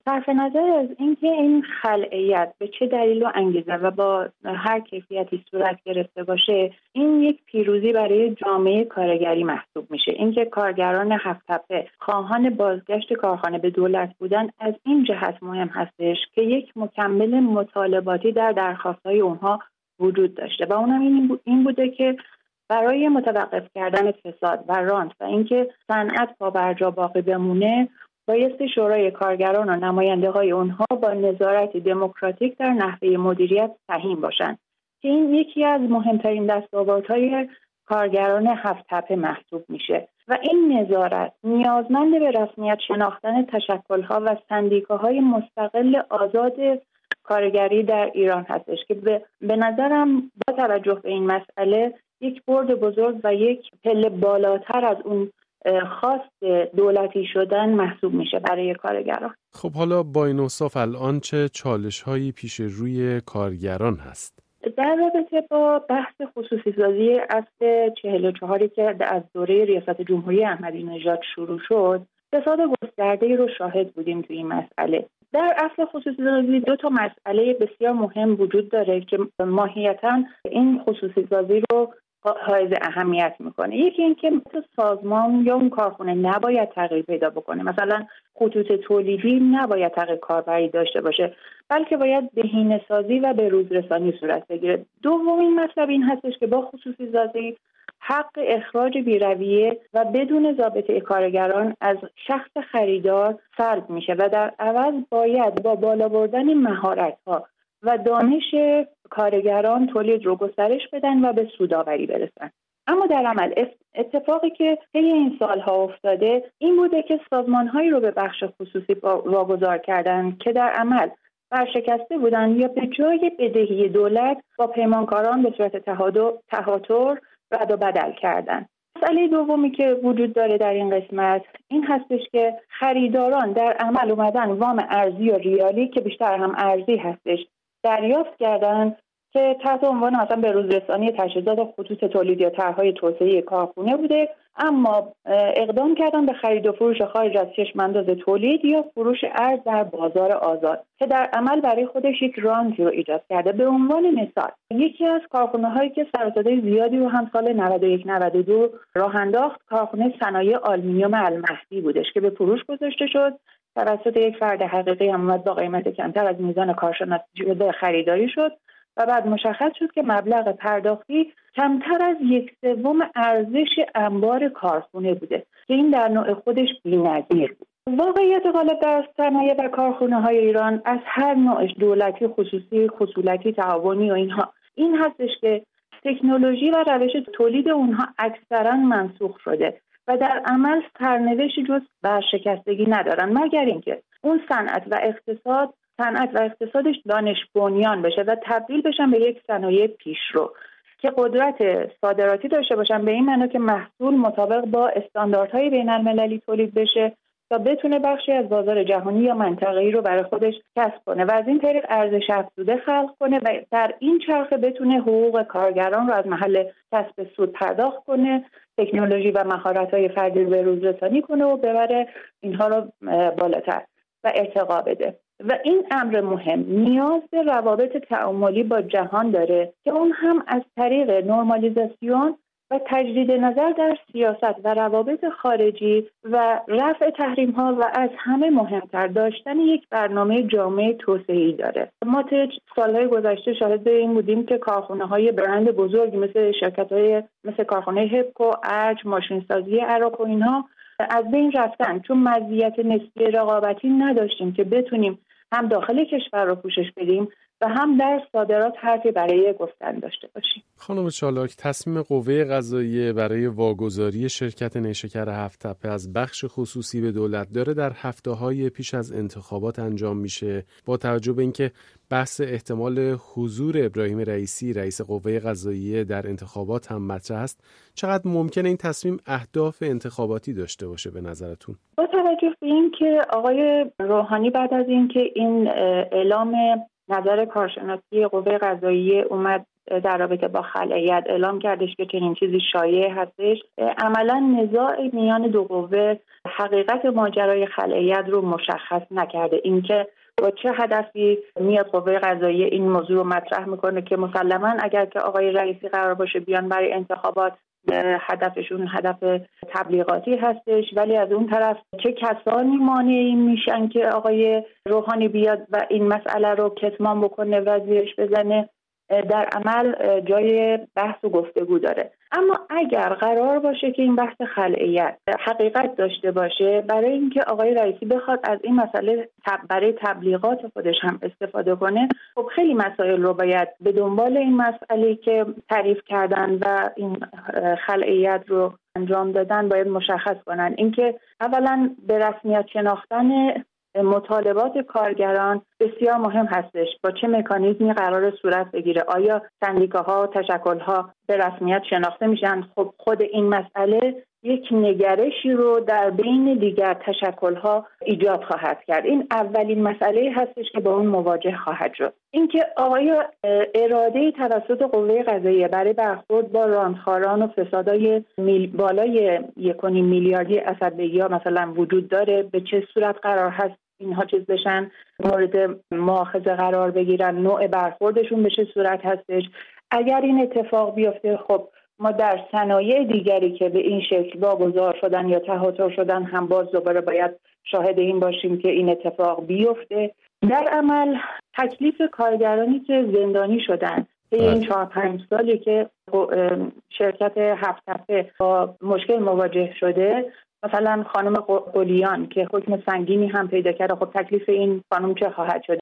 صرف نظر از اینکه این خلأیت به چه دلیل و انگیزه و با هر کیفیتی صورت گرفته باشه، این یک پیروزی برای جامعه کارگری محسوب میشه. اینکه کارگران هفت تپه خواهان بازگشت کارخانه به دولت بودن از این جهت مهم هستش که یک مکمل مطالباتی در درخواست‌های اونها وجود داشته و اونم این بوده که برای متوقف کردن فساد و رانت و اینکه صنعت پابرجا باقی بمونه، بایستی شورای کارگران و نماینده‌های اونها با نظارت دموکراتیک در نحوه مدیریت سهیم باشند که این یکی از مهمترین دستاوردهای کارگران هفت تپه محسوب میشه و این نظارت نیازمند به رسمیت شناختن تشکل‌ها و سندیکاهای مستقل آزاد کارگری در ایران هستش که به نظرم با توجه به این مسئله یک برد بزرگ و یک پله بالاتر از اون خواست دولتی شدن محسوب میشه برای کارگران. خب حالا با این اوصاف الان چه چالش‌هایی پیش روی کارگران هست؟ در رابطه با بحث خصوصی سازی اصل 44 که از دوره ریاست جمهوری احمدی نژاد شروع شد، فساد گسترده‌ای رو شاهد بودیم توی این مسئله. در اصل خصوصی سازی دو تا مسئله بسیار مهم وجود داره که ماهیتاً این خصوصی سازی رو حائز اهمیت میکنه. یکی این که سازمان یا اون کارخونه نباید تغییر پیدا بکنه، مثلا خطوط تولیدی نباید تغییر کاربری داشته باشه، بلکه باید بهینه‌سازی و به روز رسانی صورت بگیره. دومین مطلب این هستش که با خصوصی سازی حق اخراج بی‌رویه و بدون ضابطه کارگران از شخص خریدار سلب میشه و در عوض باید با بالا بردن مهارت‌ها و دانش کارگران تولید رو گسترش بدن و به سودآوری برسن. اما در عمل اتفاقی که طی این سالها افتاده این بوده که سازمان‌هایی رو به بخش خصوصی واگذار کردن که در عمل ورشکسته بودن یا به جای بدهی دولت با پیمانکاران به صورت تهاتر رد و بدل کردن. مسئله دومی که وجود داره در این قسمت این هستش که خریداران در عمل اومدن وام ارزی و ریالی که بیشتر هم ارزی هستش دریافت کردن که تحت عنوان مثلا به روز رسانی تجهیزات خطوط تولید یا طرح‌های توسعه کارخونه بوده، اما اقدام کردن به خرید و فروش خارج از چشم‌انداز تولید یا فروش ارز در بازار آزاد که در عمل برای خودش یک رانتی رو ایجاد کرده. به عنوان مثال یکی از کارخانه‌هایی که سر و صدای زیادی رو هم سال 91-92 راه انداخت کارخانه صنایع آلومینیوم المهدی بودش که به فروش گذاشته شد توسط یک فرد حقیقی هم اومد با قیمت کمتر از میزان کارشناسی شده خریداری شد و بعد مشخص شد که مبلغ پرداختی کمتر از 1/3 ارزش انبار کارخونه بوده که این در نوع خودش بی‌نظیر بود. واقعیت غالب در صنایع و کارخانه‌های ایران از هر نوعش دولتی، خصوصی، خصولتی، تعاونی و اینها این هستش که تکنولوژی و روش تولید اونها اکثرا منسوخ شده و در عمل سرنوشتی جز ورشکستگی ندارن، مگر اینکه اون صنعت و اقتصادش دانش بنیان بشه و تبدیل بشن به یک صنایع پیشرو که قدرت صادراتی داشته باشن، به این معنی که محصول مطابق با استانداردهای بین‌المللی تولید بشه تا بتونه بخشی از بازار جهانی یا منطقه‌ای رو برای خودش کسب کنه و از این طریق ارزش افزوده خلق کنه و در این چرخه بتونه حقوق کارگران رو از محل کسب سود پرداخت کنه، تکنولوژی و مهارت‌های فردی رو به روز رسانی کنه و ببره اینها رو بالاتر و ارتقا بده. و این امر مهم نیاز به روابط تعاملی با جهان داره که اون هم از طریق نرمالیزاسیون و تجدید نظر در سیاست و روابط خارجی و رفع تحریم‌ها و از همه مهمتر داشتن یک برنامه جامع توسعه‌ای داره. ما طی سال‌های گذشته شاهد این بودیم که کارخانه‌های برند بزرگی مثل شرکت‌های مثل کارخانه هپکو، ارج، ماشین‌سازی عراق و اینها از بین رفتن چون مزیت نسبی رقابتی نداشتیم که بتونیم هم داخل کشور رو پوشش بدیم و هم در صادرات حرفی برای گفتن داشته باشیم. خانم چالاک، تصمیم قوه قضاییه برای واگذاری شرکت نیشکر هفت تپه از بخش خصوصی به دولت داره در هفته‌های پیش از انتخابات انجام میشه. با توجه به اینکه بحث احتمال حضور ابراهیم رئیسی رئیس قوه قضاییه در انتخابات هم مطرح است، چقدر ممکنه این تصمیم اهداف انتخاباتی داشته باشه به نظرتون؟ با توجه به اینکه آقای روحانی بعد از اینکه این اعلام نظر کارشناسی قوه قضاییه اومد در رابطه با خلع اعلام کردش که چنین چیزی شایع هستش. عملا نزاع میان دو قوه حقیقت ماجرای خلع رو مشخص نکرده. اینکه با چه هدفی میاد قوه قضاییه این موضوع رو مطرح میکنه که مسلما اگر که آقای رئیسی قرار باشه بیان برای انتخابات، هدفشون هدف تبلیغاتی هستش، ولی از اون طرف چه کسانی مانعی میشن که آقای روحانی بیاد و این مسئله رو کتمان بکنه و زیرش بزنه، در عمل جای بحث و گفتگو داره. اما اگر قرار باشه که این بحث خلعیت حقیقت داشته باشه، برای اینکه آقای رئیسی بخواد از این مسئله برای تبلیغات خودش هم استفاده کنه، خب خیلی مسائل رو باید به دنبال این مسئله که تعریف کردن و این خلعیت رو انجام دادن باید مشخص کنن. اینکه اولا به رسمیت شناختن مطالبات کارگران بسیار مهم هستش. با چه مکانیزمی قرار صورت بگیره؟ آیا سندیکاها، تشکل‌ها به رسمیت شناخته میشن؟ خب خود این مسئله یک نگرشی رو در بین دیگر تشکل‌ها ایجاد خواهد کرد. این اولین مسئله هستش که با اون مواجه خواهد شد. اینکه آیا اراده توسط قوه قضاییه برای برخورد با رانتخواران و فسادای بالای 1.5 میلیاردی اسدبگی‌ها مثلا وجود داره؟ به چه صورت قرار هست اینها چیز بشن، مورد مؤاخذه قرار بگیرن؟ نوع برخوردشون به چه صورت هستش؟ اگر این اتفاق بیفته، خب ما در صنایع دیگری که به این شکل واگذار شدن یا تهاتر شدن هم باز دوباره باید شاهد این باشیم که این اتفاق بیفته. در عمل تکلیف کارگرانی که زندانی شدن این 4-5 سالی که شرکت هفت تپه با مشکل مواجه شده، مثلا خانم قلیان که حکم سنگینی هم پیدا کرده، خب تکلیف این خانم چه خواهد شد؟